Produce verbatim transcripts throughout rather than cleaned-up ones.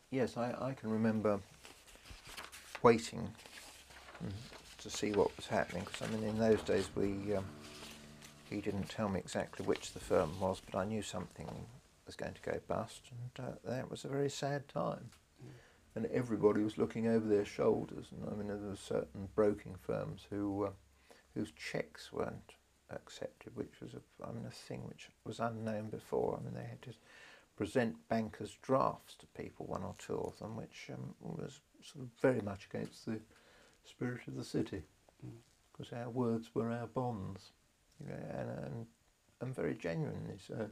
yes, I, I can remember waiting mm, to see what was happening, because I mean in those days we um, he didn't tell me exactly which the firm was, but I knew something was going to go bust, and uh, that was a very sad time. Mm. And everybody was looking over their shoulders, and I mean there were certain broking firms who uh, whose checks weren't accepted, which was a, I mean a thing which was unknown before. I mean they had to present bankers' drafts to people, one or two of them, which um, was sort of very much against the spirit of the city, because mm. our words were our bonds, you know, and and, and very genuinely so.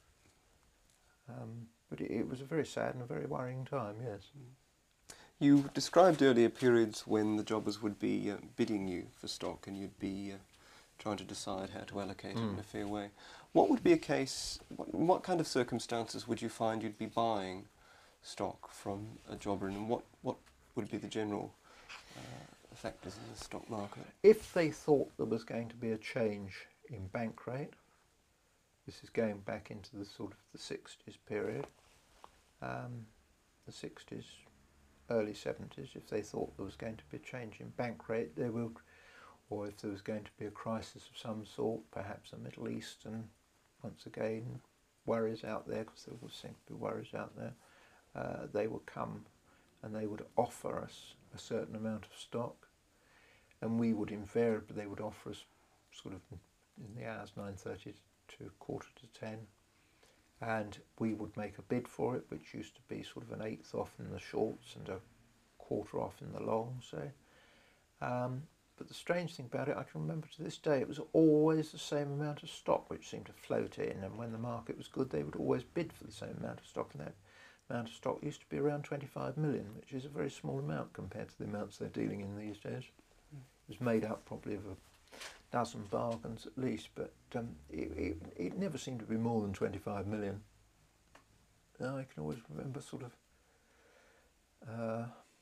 Um, but it, it was a very sad and a very worrying time, yes. You described earlier periods when the jobbers would be uh, bidding you for stock and you'd be uh, trying to decide how to allocate mm. it in a fair way. What would be a case, what, what kind of circumstances would you find you'd be buying stock from a jobber, and what, what would be the general uh, factors in the stock market? If they thought there was going to be a change in bank rate, this is going back into the sort of the sixties period, um, the sixties, early seventies, if they thought there was going to be a change in bank rate, they would, or if there was going to be a crisis of some sort, perhaps the Middle East, and once again, worries out there, because there would seem to be worries out there, uh, they would come and they would offer us a certain amount of stock, and we would invariably, they would offer us sort of in the hours nine thirty to quarter to ten, and we would make a bid for it, which used to be sort of an eighth off in the shorts and a quarter off in the longs. So, um, but the strange thing about it, I can remember to this day, it was always the same amount of stock which seemed to float in, and when the market was good, they would always bid for the same amount of stock, and that amount of stock used to be around twenty-five million, which is a very small amount compared to the amounts they're dealing in these days. Mm. It was made up probably of a dozen bargains at least, but um, it, it, it never seemed to be more than twenty-five million. I can always remember sort of uh,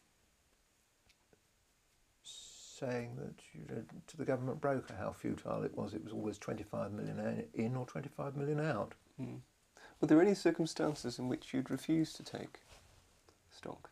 saying that, you know, to the government broker how futile it was. It was always twenty-five million in or twenty-five million out. Mm. Were there any circumstances in which you'd refuse to take stock?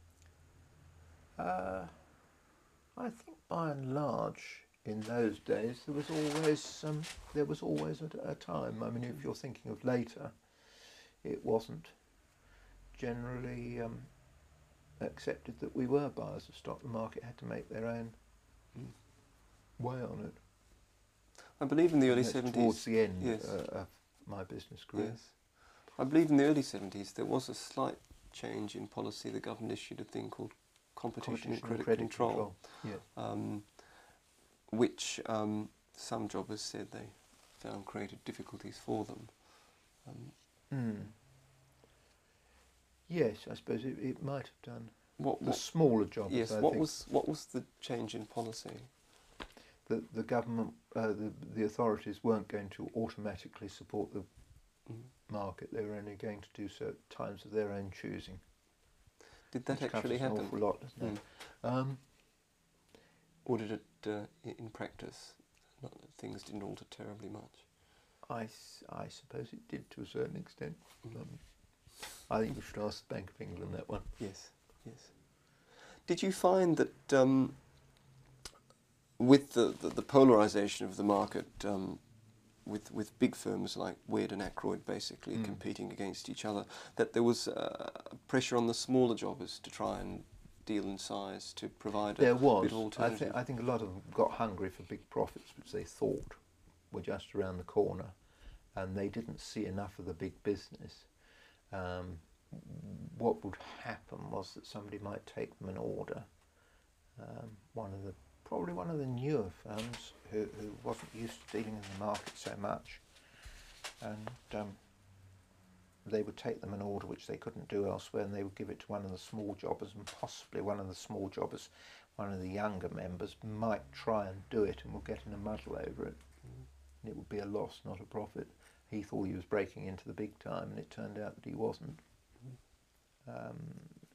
Uh, I think by and large, in those days, there was always um, there was always a, a time. I mean, if you're thinking of later, it wasn't generally um, accepted that we were buyers of stock. The market had to make their own mm. way on it. I believe in the early seventies. Towards the end yes. uh, of my business career. Yes. I believe in the early seventies there was a slight change in policy. The government issued a thing called Competition, Competition and Credit, credit Control, control. Yes. Um, which um, some jobbers said they found created difficulties for them. Um, mm. Yes, I suppose it, it might have done. What, the what, smaller jobbers, yes, I what think. was what was the change in policy? The, the government, uh, the, the authorities weren't going to automatically support the mm. market. They were only going to do so at times of their own choosing. Did that Which actually happen? An awful lot, doesn't mm. it? Um, or did it, uh, in practice, not, things didn't alter terribly much? I, I suppose it did to a certain extent. Mm. Um, I think we should ask the Bank of England that one. Yes, yes. Did you find that um, with the, the, the polarisation of the market, um, with with big firms like Weird and Ackroyd basically mm. competing against each other, that there was uh, pressure on the smaller jobbers to try and deal in size to provide a there was. bit of alternative? I think I think a lot of them got hungry for big profits, which they thought were just around the corner, and they didn't see enough of the big business. Um, what would happen was that somebody might take them an order. Um, one of the probably one of the newer firms who, who wasn't used to dealing in the market so much, and um, they would take them an order which they couldn't do elsewhere, and they would give it to one of the small jobbers, and possibly one of the small jobbers, one of the younger members, might try and do it and will get in a muddle over it. Mm. And it would be a loss, not a profit. He thought he was breaking into the big time, and it turned out that he wasn't. Mm. Um,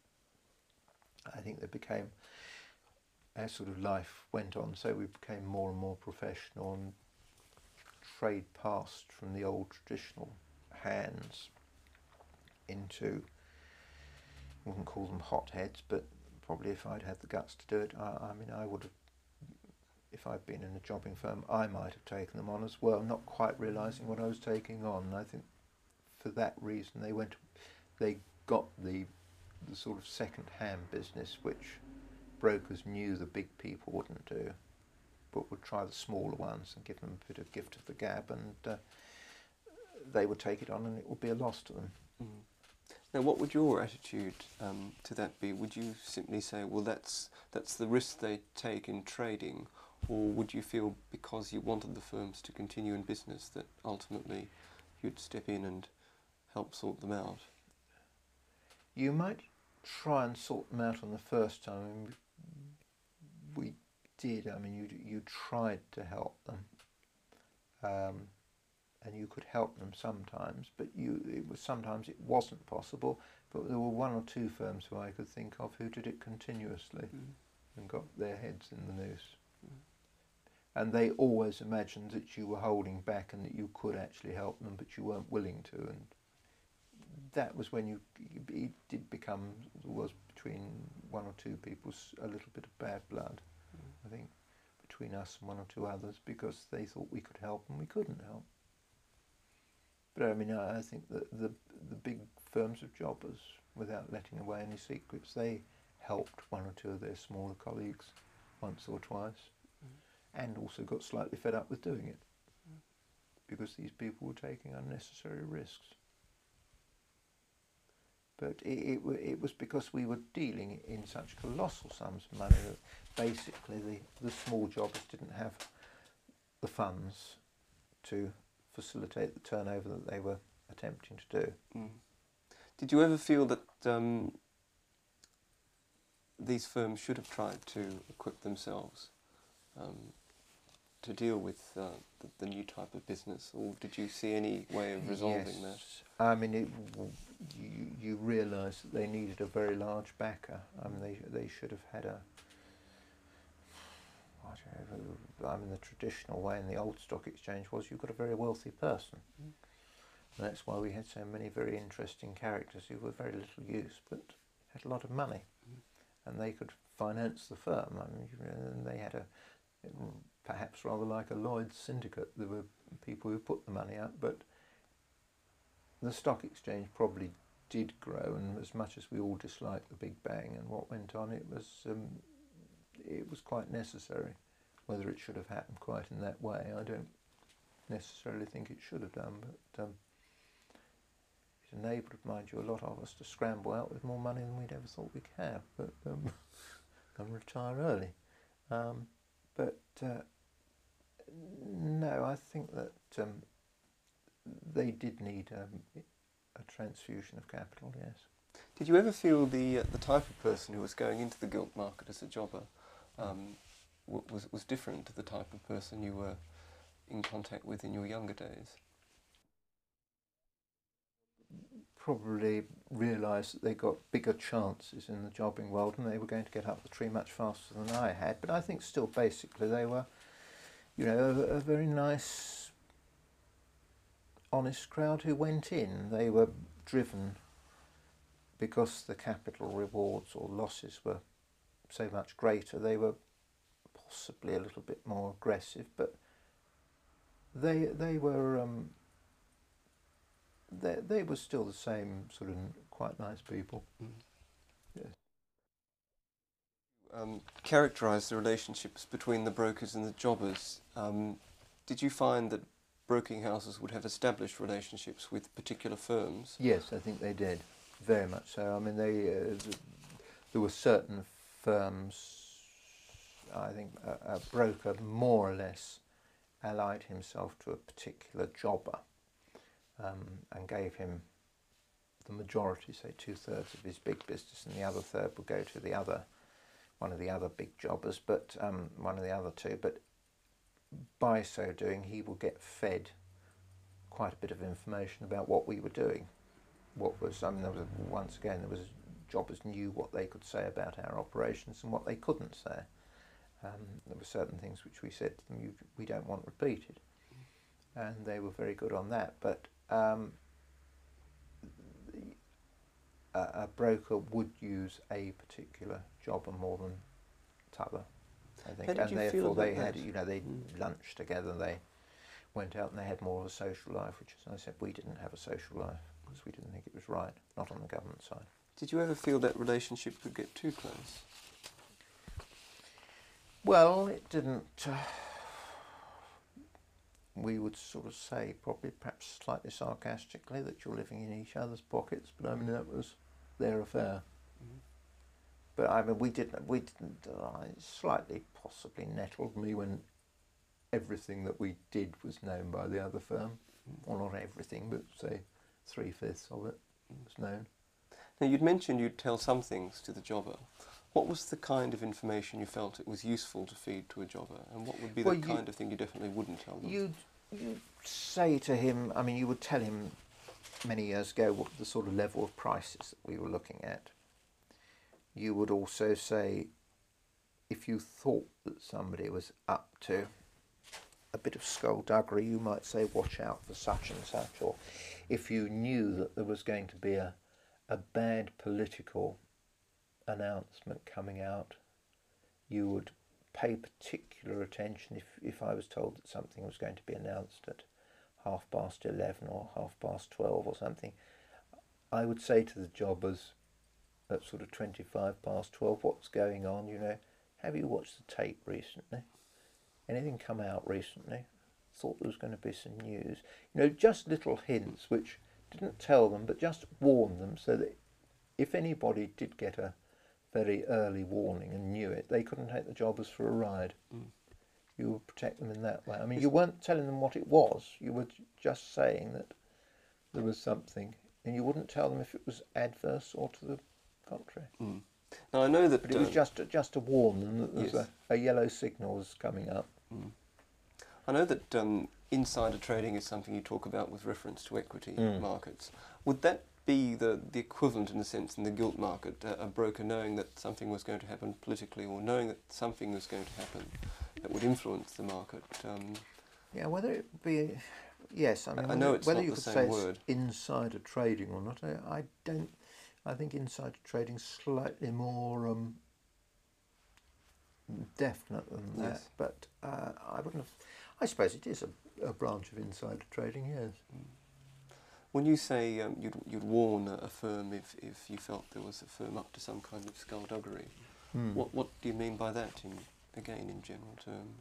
I think there became, as sort of life went on, so we became more and more professional, and trade passed from the old traditional hands into wouldn't call them hotheads, but probably if I'd had the guts to do it, I, I mean, I would have, if I'd been in a jobbing firm, I might have taken them on as well, not quite realising what I was taking on. And I think for that reason they went, they got the, the sort of second-hand business, which brokers knew the big people wouldn't do, but would try the smaller ones and give them a bit of gift of the gab, and uh, they would take it on and it would be a loss to them. Mm. Now, what would your attitude um, to that be? Would you simply say, well, that's that's the risk they take in trading, or would you feel because you wanted the firms to continue in business that ultimately you'd step in and help sort them out? You might try and sort them out on the first time. I mean, we did. I mean, you you tried to help them, um, and you could help them sometimes. But you, it was sometimes it wasn't possible. But there were one or two firms who I could think of who did it continuously Mm. and got their heads in the noose. Mm. And they always imagined that you were holding back and that you could actually help them, but you weren't willing to. And that was when you it did become, there was between one or two people a little bit of bad blood, mm. I think, between us and one or two others, because they thought we could help and we couldn't help. But I mean, I think that the the big firms of jobbers, without letting away any secrets, they helped one or two of their smaller colleagues once or twice, mm. and also got slightly fed up with doing it, mm. because these people were taking unnecessary risks. But it, it, it was because we were dealing in such colossal sums of money that basically the, the small jobbers didn't have the funds to facilitate the turnover that they were attempting to do. Mm. Did you ever feel that um, these firms should have tried to equip themselves um, to deal with uh, the, the new type of business, or did you see any way of resolving yes. that? I mean, it, you, you realise that they needed a very large backer. I mean, they, they should have had a, I mean, the traditional way in the old stock exchange was you've got a very wealthy person. Mm. And that's why we had so many very interesting characters who were very little use, but had a lot of money. Mm. And they could finance the firm. I mean, and they had a, perhaps rather like a Lloyd's syndicate. There were people who put the money up, but the stock exchange probably did grow, and as much as we all disliked the Big Bang and what went on, it was um, it was quite necessary. Whether it should have happened quite in that way, I don't necessarily think it should have done, but um, it enabled, mind you, a lot of us to scramble out with more money than we'd ever thought we could have, but um, and retire early. Um, but uh, no, I think that um, they did need um, a transfusion of capital, yes. Did you ever feel the uh, the type of person who was going into the gilt market as a jobber um, w was, was different to the type of person you were in contact with in your younger days? Probably realised that they got bigger chances in the jobbing world and they were going to get up the tree much faster than I had, but I think still basically they were, you know, a, a very nice, honest crowd who went in. They were driven because the capital rewards or losses were so much greater. They were possibly a little bit more aggressive, but they they were um, they they were still the same sort of quite nice people. Mm. Yes. Um, characterise the relationships between the brokers and the jobbers. Um, did you find that broking houses would have established relationships with particular firms? Yes, I think they did, very much so. I mean, they uh, th there were certain firms. I think a, a broker more or less allied himself to a particular jobber um, and gave him the majority, say two-thirds of his big business, and the other third would go to the other, one of the other big jobbers, but um, one of the other two. But by so doing, he will get fed quite a bit of information about what we were doing. What was, I mean, there was a, once again, there was jobbers knew what they could say about our operations and what they couldn't say. Um, there were certain things which we said to them, you, we don't want repeated, and they were very good on that. But um, the, a, a broker would use a particular jobber more than t'other, I think, How did and you therefore feel about they had, that? you know, they Mm. lunched together, they went out and they had more of a social life, which, as I said, we didn't have a social life because we didn't think it was right, not on the government side. Did you ever feel that relationship could get too close? Well, it didn't. Uh, we would sort of say, probably perhaps slightly sarcastically, that you're living in each other's pockets, but I mean, that was their affair. Mm. But I mean, we didn't, we didn't, uh, it slightly possibly nettled me when everything that we did was known by the other firm. Well, not everything, but say three-fifths of it was known. Now, you'd mentioned you'd tell some things to the jobber. What was the kind of information you felt it was useful to feed to a jobber, and what would be Well, the you- kind of thing you definitely wouldn't tell them? You'd, you'd say to him, I mean, you would tell him many years ago what the sort of level of prices that we were looking at. You would also say, if you thought that somebody was up to a bit of skullduggery, you might say, watch out for such and such. Or if you knew that there was going to be a, a bad political announcement coming out, you would pay particular attention if, if I was told that something was going to be announced at half past eleven or half past twelve or something. I would say to the jobbers at sort of twenty-five past twelve, what's going on, you know, have you watched the tape recently? Anything come out recently? Thought there was going to be some news. You know, just little hints which didn't tell them, but just warn them so that if anybody did get a very early warning and knew it, they couldn't take the jobbers for a ride. Mm. You would protect them in that way. I mean, you weren't telling them what it was. You were just saying that there was something, and you wouldn't tell them if it was adverse or to the contrary. Mm. Now, I know that... But it was uh, just to, just to warn them that there's yes. a, a yellow signal was coming up. Mm. I know that um, insider trading is something you talk about with reference to equity Mm. markets. Would that be the, the equivalent, in a sense, in the gilt market, uh, a broker knowing that something was going to happen politically, or knowing that something was going to happen that would influence the market? Um, Yeah, whether it be, yes, I mean, I whether, know it's whether not you the could same say word. it's insider trading or not, I, I don't. I think insider trading's slightly more um, definite than that. Yes. But uh, I wouldn't have. I suppose it is a, a branch of insider trading. Yes. When you say um, you'd, you'd warn a, a firm if, if you felt there was a firm up to some kind of skullduggery, Mm. what, what do you mean by that, in, again, in general terms?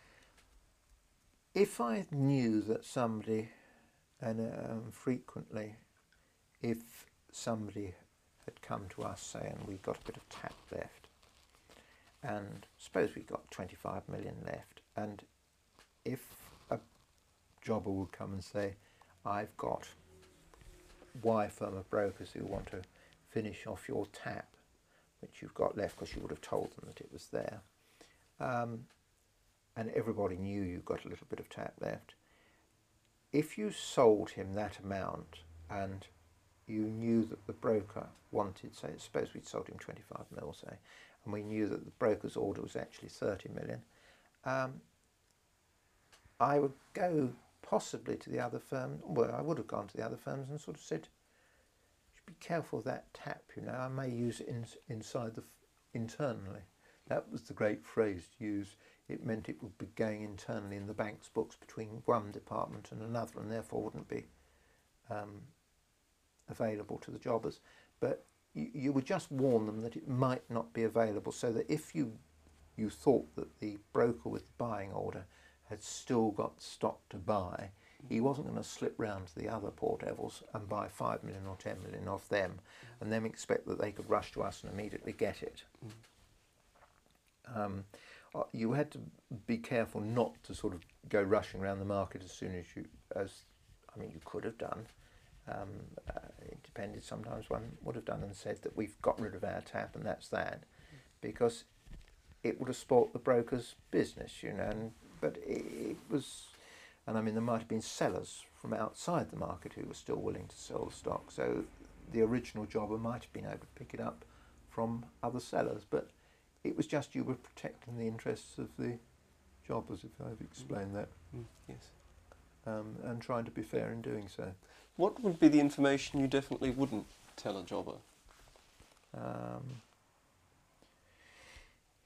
If I knew that somebody, and um, frequently, if somebody had come to us saying we got a bit of tap left, and suppose we got twenty-five million left, and if a jobber would come and say, I've got Y firm of brokers who want to finish off your tap, which you've got left, because you would have told them that it was there, um, and everybody knew you got a little bit of tap left. If you sold him that amount and you knew that the broker wanted, say, suppose we'd sold him twenty-five mil, say, and we knew that the broker's order was actually thirty million, um, I would go possibly to the other firm, well, I would have gone to the other firms and sort of said, be careful of that tap, you know, I may use it in, inside the, internally. That was the great phrase to use. It meant it would be going internally in the bank's books between one department and another, and therefore wouldn't be um, available to the jobbers. But you, you would just warn them that it might not be available, so that if you you thought that the broker with the buying order had still got stock to buy, he wasn't going to slip round to the other poor devils and buy five million or ten million off them, and then expect that they could rush to us and immediately get it. Um, you had to be careful not to sort of go rushing around the market as soon as you, as I mean, you could have done. Um, uh, it depended. Sometimes one would have done and said that we've got rid of our tap and that's that, because it would have spoilt the broker's business, you know. And, but it, it was. And I mean, there might have been sellers from outside the market who were still willing to sell the stock. So the original jobber might have been able to pick it up from other sellers. But it was just you were protecting the interests of the jobbers, if I've explained that. Mm, yes. Um, and trying to be fair in doing so. What would be the information you definitely wouldn't tell a jobber?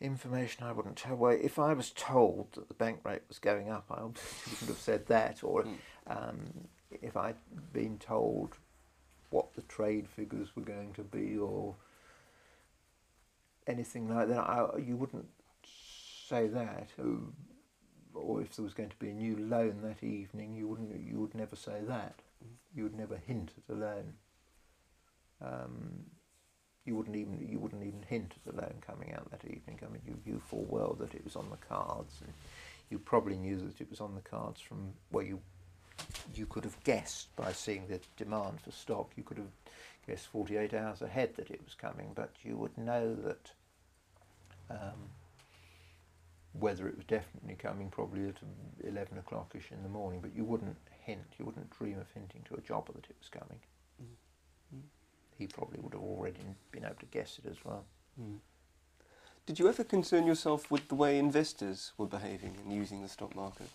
information I wouldn't tell. Well, if I was told that the bank rate was going up, I obviously wouldn't have said that. Or Mm. um, if I'd been told what the trade figures were going to be, or anything like that, I, you wouldn't say that. Or if there was going to be a new loan that evening, you wouldn't. You would never say that. You would never hint at a loan. Um, you wouldn't even. You wouldn't even hint at a loan coming out that evening. I mean, you knew full well that it was on the cards, and you probably knew that it was on the cards from where you. You could have guessed by seeing the demand for stock. You could have guessed forty-eight hours ahead that it was coming, but you would know that. Um, whether it was definitely coming probably at eleven o'clock-ish in the morning, but you wouldn't hint, you wouldn't dream of hinting to a jobber that it was coming. Mm. He probably would have already been able to guess it as well. Mm. Did you ever concern yourself with the way investors were behaving and using the stock market?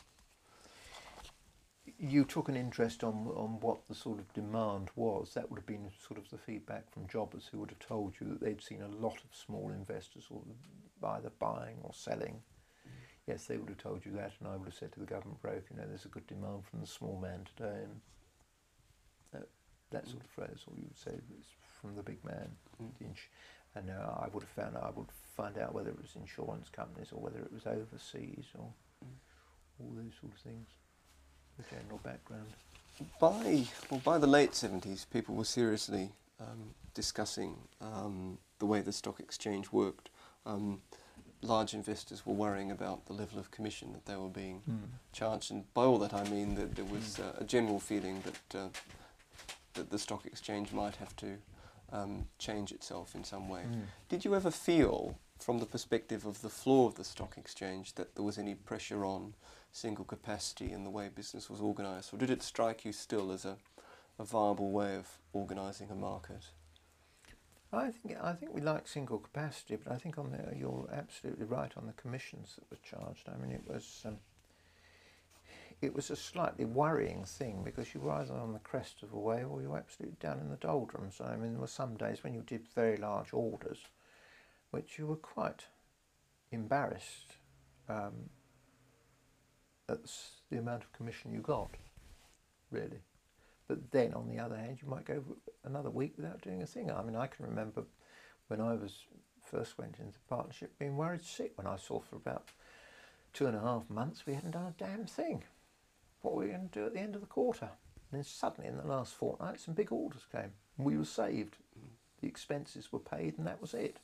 You took an interest on on what the sort of demand was. That would have been sort of the feedback from jobbers who would have told you that they'd seen a lot of small investors or either buying or selling. Yes, they would have told you that, and I would have said to the government broker, you know, there's a good demand from the small man today, and that, that sort of phrase, or you would say it's from the big man. Mm. The ins- and uh, I would have found, I would find out whether it was insurance companies or whether it was overseas or Mm. all those sort of things. The general background. By well, by the late seventies, people were seriously um, discussing um, the way the stock exchange worked. Um, large investors were worrying about the level of commission that they were being Mm. charged, and by all that I mean that there was uh, a general feeling that uh, that the stock exchange might have to um, change itself in some way. Mm. Did you ever feel, from the perspective of the floor of the stock exchange, that there was any pressure on single capacity in the way business was organised, or did it strike you still as a, a viable way of organising a market? I think I think we like single capacity, but I think on the, you're absolutely right on the commissions that were charged. I mean, it was um, it was a slightly worrying thing because you were either on the crest of a wave or you were absolutely down in the doldrums. I mean, there were some days when you did very large orders, which you were quite embarrassed um, at the amount of commission you got, really. But then, on the other hand, you might go another week without doing a thing. I mean, I can remember when I was first went into partnership being worried sick when I saw for about two and a half months we hadn't done a damn thing. What were we going to do at the end of the quarter? And then suddenly, in the last fortnight, some big orders came. We were saved. The expenses were paid, and that was it.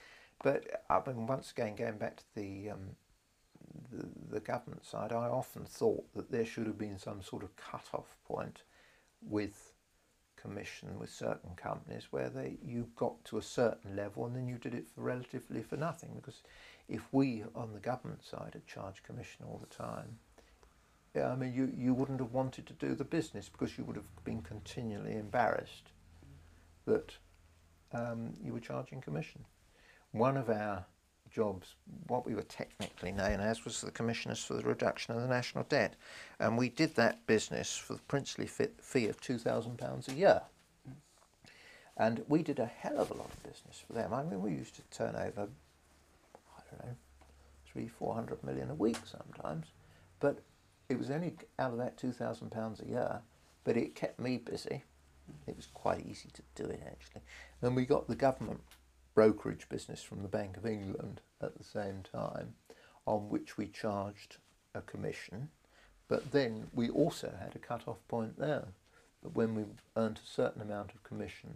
But I mean, once again, going back to the um, the, the government side, I often thought that there should have been some sort of cut-off point with commission with certain companies where they you got to a certain level and then you did it for relatively for nothing, because if we on the government side had charged commission all the time, yeah, I mean you, you wouldn't have wanted to do the business because you would have been continually embarrassed that um, you were charging commission. One of our jobs, what we were technically known as, was the Commissioners for the Reduction of the National Debt, and we did that business for the princely fee of two thousand pounds a year. Mm. And we did a hell of a lot of business for them. I mean, we used to turn over, I don't know, three, four hundred million a week sometimes, but it was only out of that two thousand pounds a year, but it kept me busy. It was quite easy to do it, actually. And we got the government brokerage business from the Bank of England at the same time, on which we charged a commission, but then we also had a cut-off point there. But when we earned a certain amount of commission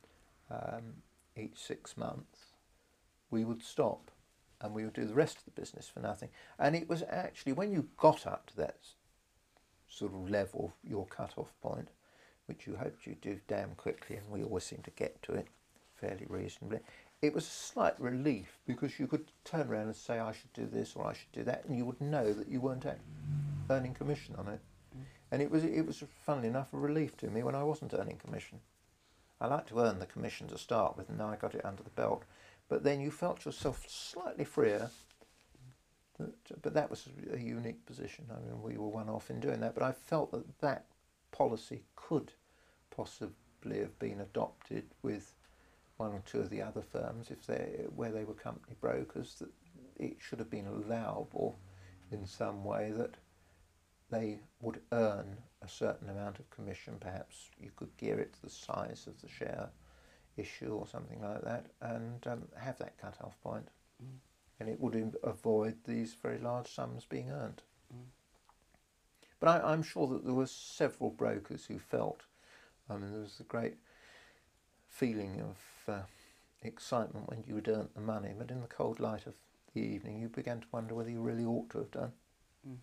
um, each six months, we would stop and we would do the rest of the business for nothing. And it was actually when you got up to that sort of level, your cut-off point, which you hoped you'd do damn quickly, and we always seem to get to it fairly reasonably, it was a slight relief because you could turn around and say, I should do this or I should do that, and you would know that you weren't earning commission on it. Mm. And it was, it was, funnily enough, a relief to me when I wasn't earning commission. I like to earn the commission to start with, and now I got it under the belt. But then you felt yourself slightly freer. But, but that was a unique position. I mean, we were one off in doing that, but I felt that that policy could possibly have been adopted with one or two of the other firms, if they where they were company brokers, that it should have been allowable in some way that they would earn a certain amount of commission. Perhaps you could gear it to the size of the share issue or something like that, and um, have that cut-off point. Mm. And it would im- avoid these very large sums being earned. Mm. But I, I'm sure that there were several brokers who felt, I mean, there was a great feeling of uh, excitement when you had earned the money, but in the cold light of the evening you began to wonder whether you really ought to have done. Mm.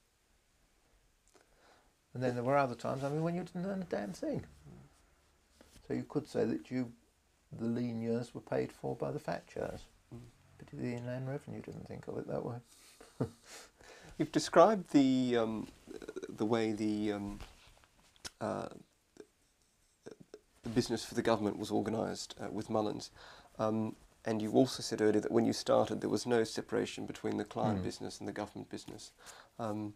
And then there were other times, I mean, when you didn't earn a damn thing. Mm. So you could say that you, the lean years were paid for by the fat years. Mm. But the Inland Revenue didn't think of it that way. You've described the um, the way the um, uh, the business for the government was organised uh, with Mullins, um, and you also said earlier that when you started there was no separation between the client mm. business and the government business. Um,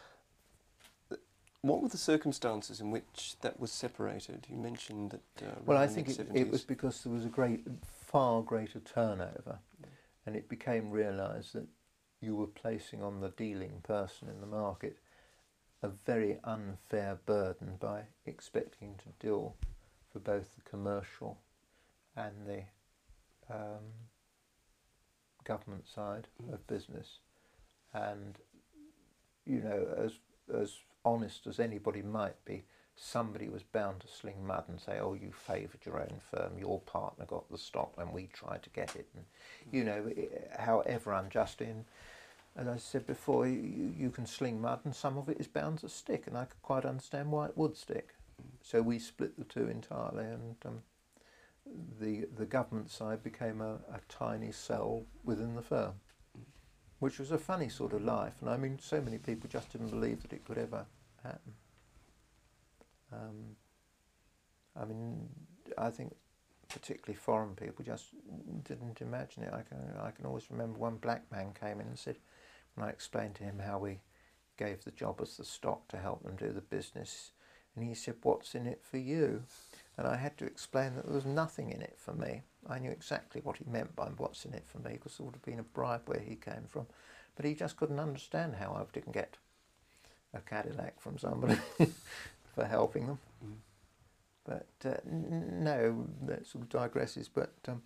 what were the circumstances in which that was separated? You mentioned that. Uh, well, I think it, it was because there was a great, far greater turnover, yeah. and it became realised that you were placing on the dealing person in the market a very unfair burden by expecting to deal for both the commercial and the um, government side mm. of business. And, you know, as as honest as anybody might be, somebody was bound to sling mud and say, oh, you favoured your own firm, your partner got the stock and we tried to get it. And, you know, it, however unjust, in, as I said before, you, you can sling mud and some of it is bound to stick, and I could quite understand why it would stick. So we split the two entirely, and um, the the government side became a, a tiny cell within the firm, which was a funny sort of life. And I mean, so many people just didn't believe that it could ever happen. Um, I mean, I think particularly foreign people just didn't imagine it. I can I can always remember one black man came in and said, when I explained to him how we gave the jobbers the stock to help them do the business, and he said, what's in it for you? And I had to explain that there was nothing in it for me. I knew exactly what he meant by what's in it for me, because there would have been a bribe where he came from. But he just couldn't understand how I didn't get a Cadillac from somebody for helping them. Mm. But uh, n- no, that sort of digresses. But um,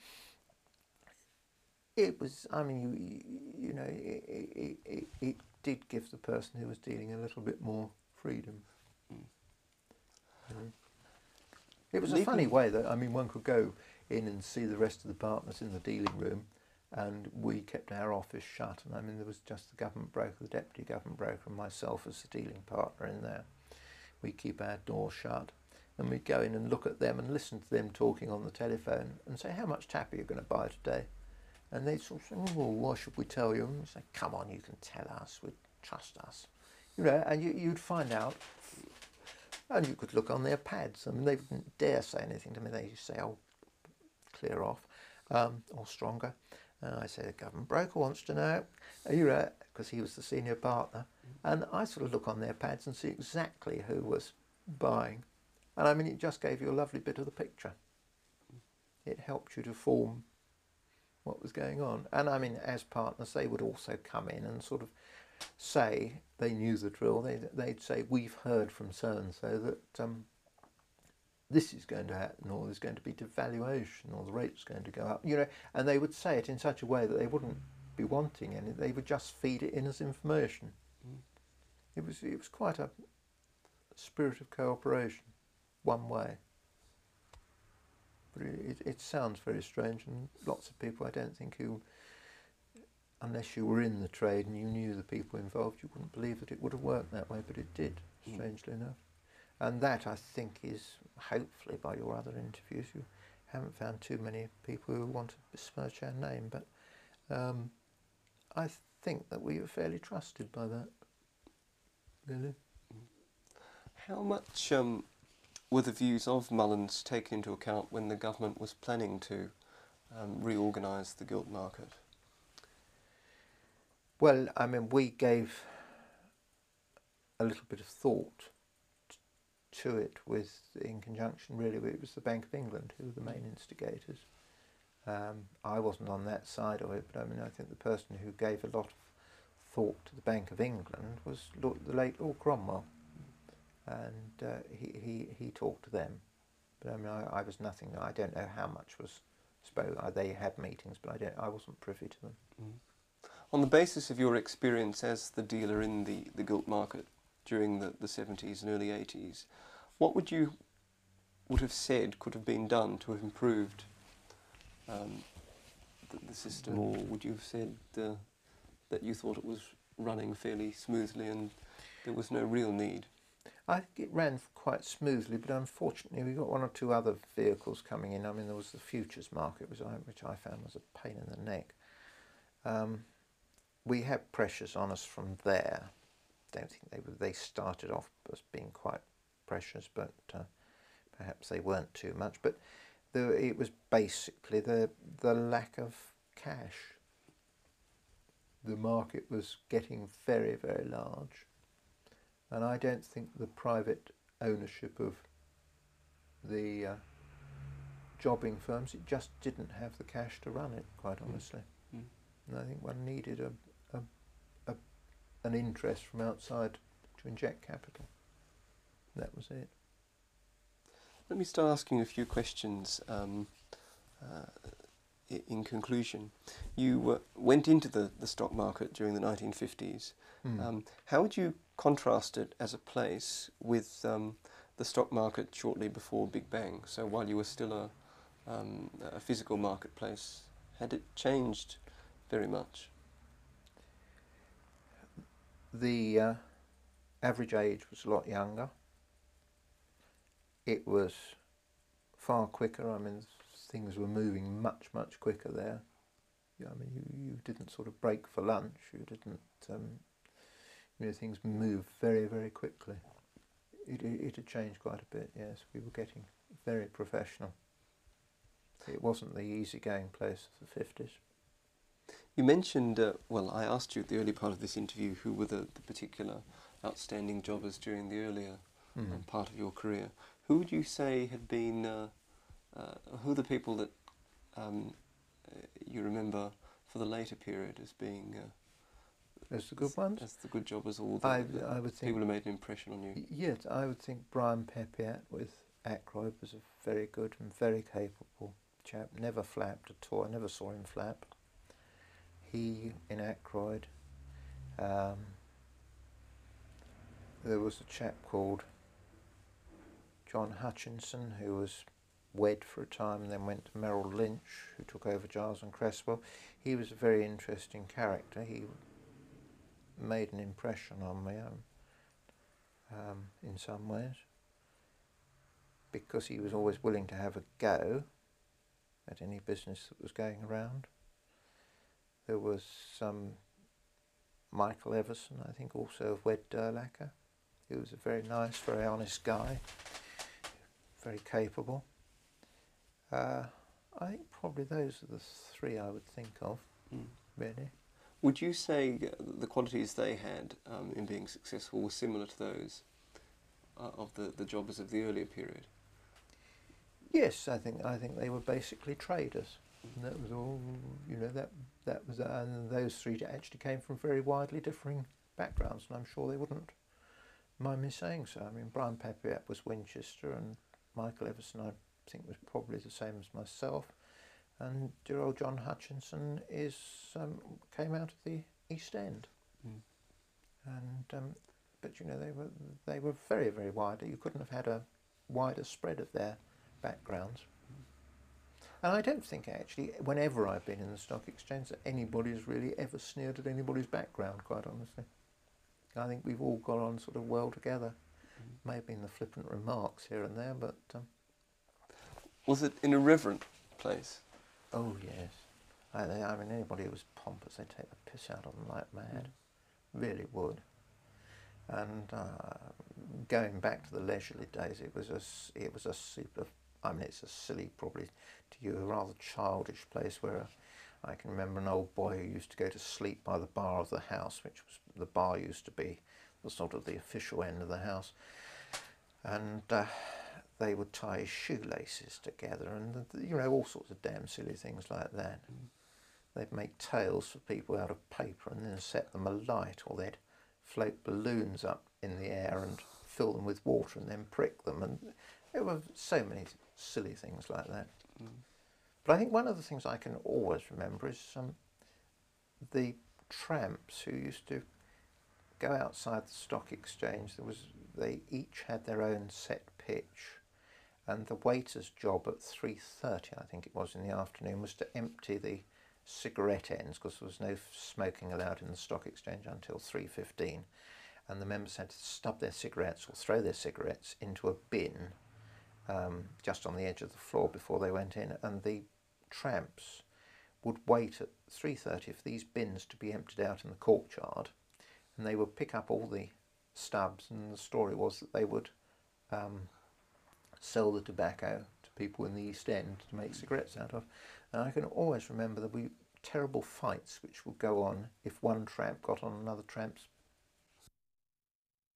it was, I mean, you, you know, it, it, it, it did give the person who was dealing a little bit more freedom. Mm. Mm. It was a funny way that, I mean, one could go in and see the rest of the partners in the dealing room, and we kept our office shut. And I mean, there was just the government broker, the deputy government broker, and myself as the dealing partner in there. We keep our door shut, and we'd go in and look at them and listen to them talking on the telephone and say, how much tap are you going to buy today? And they'd sort of say, oh, well, why should we tell you? And we'd say, come on, you can tell us, we'd trust us. You know, and you, you'd find out. And you could look on their pads. I mean, they wouldn't dare say anything to me. They used to say, oh, clear off, um, or stronger. And I say, the government broker wants to know, are you right? Because he was the senior partner. And I sort of look on their pads and see exactly who was buying. And I mean, it just gave you a lovely bit of the picture. It helped you to form what was going on. And I mean, as partners, they would also come in and sort of say, they knew the drill, they'd, they'd say, we've heard from so-and-so that um, this is going to happen, or there's going to be devaluation, or the rate's going to go up, you know, and they would say it in such a way that they wouldn't be wanting any, they would just feed it in as information. Mm. It was, it was quite a spirit of cooperation, one way. But it, it, it sounds very strange, and lots of people, I don't think, who, unless you were in the trade and you knew the people involved, you wouldn't believe that it would have worked that way, but it did, strangely mm. enough. And that, I think, is, hopefully, by your other interviews, you haven't found too many people who want to besmirch our name, but um, I think that we were fairly trusted by that, really. How much um, were the views of Mullins taken into account when the government was planning to um, reorganise the gilt market? Well, I mean, we gave a little bit of thought to it with, in conjunction really, it was the Bank of England who were the main instigators. Um, I wasn't on that side of it, but I mean, I think the person who gave a lot of thought to the Bank of England was Lord, the late Lord Cromwell, and uh, he, he he talked to them. But I mean, I, I was nothing. I don't know how much was spoke. They had meetings, but I don't. I wasn't privy to them. Mm. On the basis of your experience as the dealer in the, the gilt market during the, the seventies and early eighties, what would you would have said could have been done to have improved um, the, the system, or would you have said uh, that you thought it was running fairly smoothly and there was no real need? I think it ran quite smoothly, but unfortunately we got one or two other vehicles coming in. I mean, there was the futures market, which I, which I found was a pain in the neck. Um, we had pressures on us from there. Don't think they were. They started off as being quite precious, but uh, perhaps they weren't too much. But the, it was basically the the lack of cash. The market was getting very, very large. And I don't think the private ownership of the uh, jobbing firms, it just didn't have the cash to run it, quite honestly. Mm. And I think one needed a, a, a, an interest from outside to inject capital. That was it. Let me start asking a few questions. Um, uh, in conclusion, you uh, went into the, the stock market during the nineteen fifties. Mm. Um, how would you contrast it as a place with um, the stock market shortly before Big Bang? So while you were still a, um, a physical marketplace, had it changed very much? The uh, average age was a lot younger. It was far quicker. I mean, things were moving much, much quicker there. Yeah, I mean, you, you didn't sort of break for lunch. You didn't, um, you know, things moved very, very quickly. It, it, it had changed quite a bit, yes. We were getting very professional. It wasn't the easygoing place of the fifties. You mentioned, uh, well, I asked you at the early part of this interview who were the, the particular outstanding jobbers during the earlier mm. um, part of your career. Who would you say had been, uh, uh, who are the people that um, uh, you remember for the later period as being... Uh, as the good as, ones? As the good jobbers, all the, I, the I would think, people who made an impression on you. Yes, I would think Brian Pepiat with Ackroyd was a very good and very capable chap. Never flapped at all. I never saw him flap. He, in Ackroyd, um, there was a chap called John Hutchinson who was wed for a time and then went to Merrill Lynch, who took over Giles and Cresswell. He was a very interesting character. He made an impression on me um, um, in some ways, because he was always willing to have a go at any business that was going around. There was um, Michael Everson, I think, also of Wed Durlacher. He was a very nice, very honest guy, very capable. Uh, I think probably those are the three I would think of, mm. really. Would you say the qualities they had um, in being successful were similar to those uh, of the, the jobbers of the earlier period? Yes, I think I think they were basically traders. And that was all, you know, that that was, uh, and those three actually came from very widely differing backgrounds, and I'm sure they wouldn't mind me saying so. I mean, Brian Pepiat was Winchester, and Michael Everson, I think, was probably the same as myself, and dear old John Hutchinson is um, came out of the East End, mm. and um, but you know they were they were very very wide. You couldn't have had a wider spread of their backgrounds. And I don't think actually, whenever I've been in the stock exchange, that anybody's really ever sneered at anybody's background, quite honestly. I think we've all got on sort of well together. Mm. Maybe in the flippant remarks here and there, but... Um, was it an irreverent place? Oh, yes. I, I mean, anybody who was pompous, they'd take the piss out of them like mad. Mm. Really would. And uh, going back to the leisurely days, it was a, it was a super... I mean, it's a silly, probably to you, a rather childish place where I can remember an old boy who used to go to sleep by the bar of the house, which was, the bar used to be the sort of the official end of the house. And uh, they would tie his shoelaces together, and you know, all sorts of damn silly things like that. Mm. They'd make tails for people out of paper and then set them alight, or they'd float balloons up in the air and fill them with water and then prick them, and there were so many silly things like that. Mm. But I think one of the things I can always remember is um, the tramps who used to go outside the stock exchange. There was, they each had their own set pitch, and the waiter's job at three thirty, I think it was, in the afternoon, was to empty the cigarette ends, because there was no smoking allowed in the stock exchange until three fifteen, and the members had to stub their cigarettes or throw their cigarettes into a bin um, just on the edge of the floor before they went in, and the tramps would wait at three thirty for these bins to be emptied out in the courtyard, and they would pick up all the stubs, and the story was that they would um, sell the tobacco to people in the East End to make cigarettes out of. And I can always remember there would be terrible fights which would go on if one tramp got on another tramp's